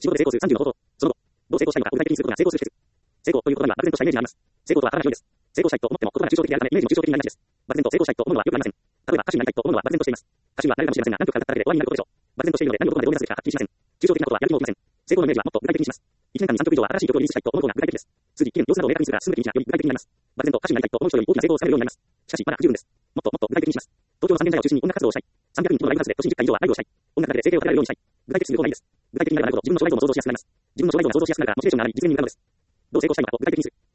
仕事で成功する30の方法。その後、どう成功したいのかを具体的にすることが成功する秘訣。成功という言葉には漠然としたイメージがあります。成功とは体が広いです。成功したいと思っても言葉が抽象的であるためイメージも抽象的になりがちです。漠然と成功したいと思うのはよくありません。例えば歌手になりたいと思うのは漠然としています。歌手にはなれるかもしれませんが、何とか歌っただけで終わりになることでしょう。漠然としているので何をどこまで生み出すべきかはっきりしません。抽象的なことはやる気も起きません。成功のイメージはもっと具体的にします。1年間に3曲以上は新しい曲をリリースしたいと思う方が具体的です。数字、期限、様子などを明確にするが進むべき道がより具体的になります。漠然と歌手になりたいと思う人より大きな成功を収めるようになります。しかし、まだ不十分です。もっともっと具体的にします。東京の三軒茶屋を中心に音楽活動をしたい。300人規模のライブハウスで都心10回以上はライブをしたい。音楽だけで生計を立てられるようにしたい。具体的すぎるとないです。具体的になればなるほど自分の将来像も想像しやすくなります。自分の将来像が想像しやすくなればモチベーションが上がり実現に向かうのです。どう成功したいのかを具体的にする。